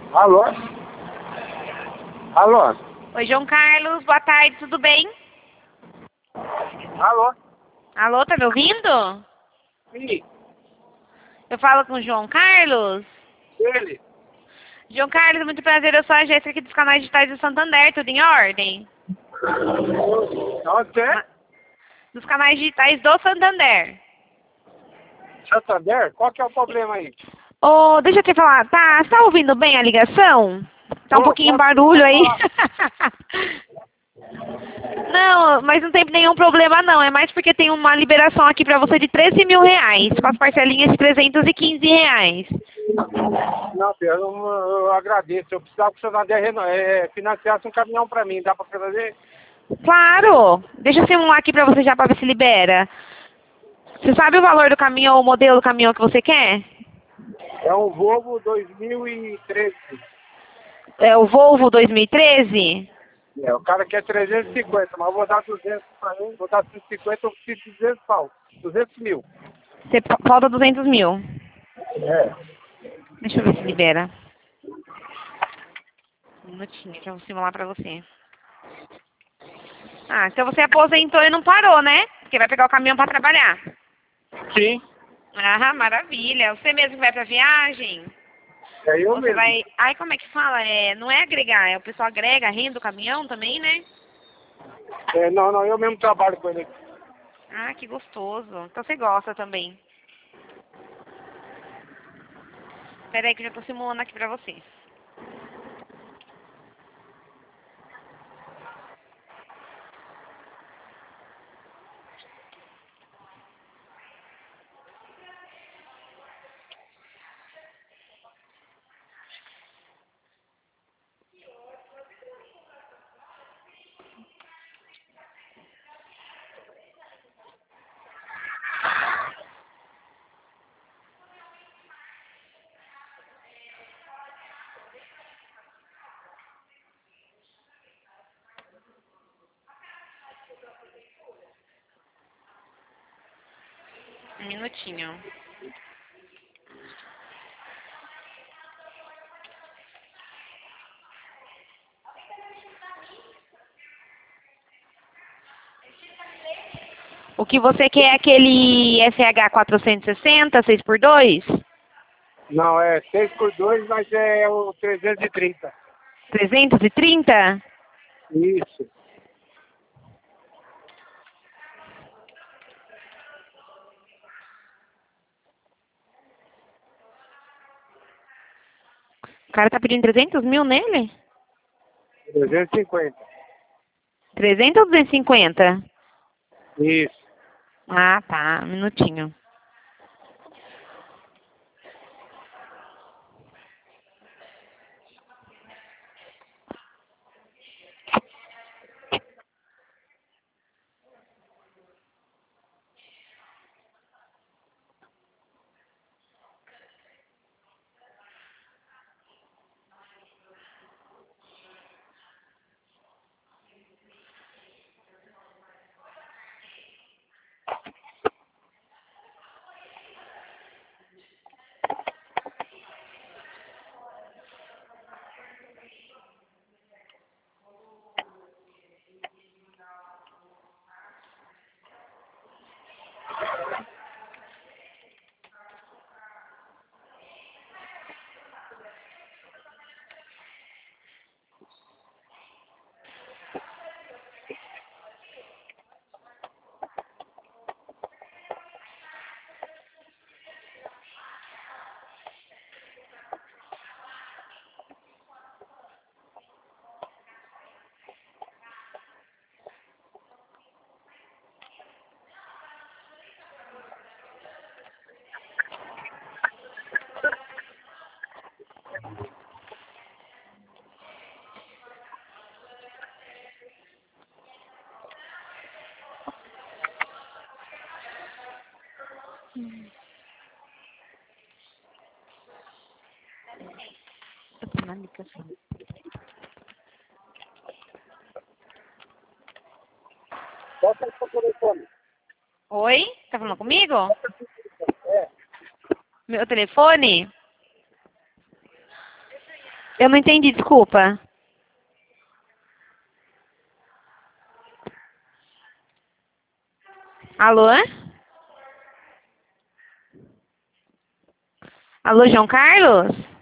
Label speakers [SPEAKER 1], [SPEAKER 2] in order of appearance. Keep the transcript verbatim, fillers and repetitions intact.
[SPEAKER 1] Alô? Alô?
[SPEAKER 2] Oi, João Carlos, boa tarde, tudo bem?
[SPEAKER 1] Alô?
[SPEAKER 2] Alô, tá me ouvindo?
[SPEAKER 1] Sim,
[SPEAKER 2] Eu falo com o João Carlos.
[SPEAKER 1] ele.
[SPEAKER 2] João Carlos, muito prazer, eu sou a Jéssica aqui dos canais digitais do Santander, tudo em ordem?
[SPEAKER 1] Onde é?
[SPEAKER 2] Ma- Dos canais digitais do Santander.
[SPEAKER 1] Santander? Qual que é o problema aí?
[SPEAKER 2] Ô, deixa eu te falar, tá, você tá ouvindo bem a ligação? Tá um
[SPEAKER 1] Pô,
[SPEAKER 2] pouquinho
[SPEAKER 1] pode,
[SPEAKER 2] barulho
[SPEAKER 1] pode
[SPEAKER 2] aí.
[SPEAKER 1] falar.
[SPEAKER 2] Não, mas não tem nenhum problema não, é mais porque tem uma liberação aqui pra você de treze mil reais, com as parcelinhas de trezentos e quinze reais.
[SPEAKER 1] Não, filho, eu, não- eu agradeço. Eu precisava que o Santander reno- é, financiasse um caminhão pra mim. Dá pra fazer?
[SPEAKER 2] Claro! Deixa eu simular aqui pra você já pra ver se libera. Você sabe o valor do caminhão, o modelo do caminhão que você quer?
[SPEAKER 1] É um Volvo dois mil e treze.
[SPEAKER 2] É o Volvo dois mil e treze?
[SPEAKER 1] É, o cara quer trezentos e cinquenta, mas eu vou dar duzentos pra mim. Vou dar cento e cinquenta, eu preciso de duzentos pau. duzentos mil.
[SPEAKER 2] Você fa- falta duzentos mil.
[SPEAKER 1] É.
[SPEAKER 2] Deixa eu ver se libera. Um minutinho que eu vou simular pra você. Ah, então você aposentou e não parou, né? Porque vai pegar o caminhão pra trabalhar.
[SPEAKER 1] Sim,
[SPEAKER 2] Ah, maravilha. Você mesmo que vai pra viagem?
[SPEAKER 1] é eu
[SPEAKER 2] Ou você
[SPEAKER 1] mesmo.
[SPEAKER 2] vai... Ai, como é que fala? É... Não é agregar, é o pessoal agrega a renda do caminhão também, né?
[SPEAKER 1] É, não, não, eu mesmo trabalho com ele.
[SPEAKER 2] Ah, que gostoso. Então você gosta também. Espera aí que eu já tô simulando aqui pra você. Um minutinho. O que você quer é aquele S H quatrocentos e sessenta, seis por dois?
[SPEAKER 1] Não, é seis por dois, mas é o trezentos e trinta.
[SPEAKER 2] trezentos e trinta?
[SPEAKER 1] Isso.
[SPEAKER 2] O cara tá pedindo trezentos mil nele?
[SPEAKER 1] trezentos e cinquenta.
[SPEAKER 2] trezentos ou duzentos e cinquenta?
[SPEAKER 1] Isso.
[SPEAKER 2] Ah, tá. Um minutinho. Tô tomando ligação.
[SPEAKER 1] Qual que é o seu telefone?
[SPEAKER 2] Oi? Tá falando comigo?
[SPEAKER 1] É.
[SPEAKER 2] Meu telefone? Eu não entendi, desculpa. Alô? Alô, João Carlos?